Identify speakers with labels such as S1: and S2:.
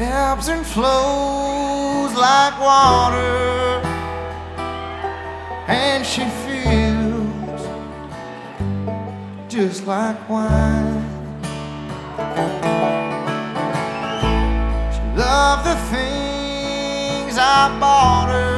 S1: ebbs and flows like water, and she feels just like wine. She loved the things I bought her,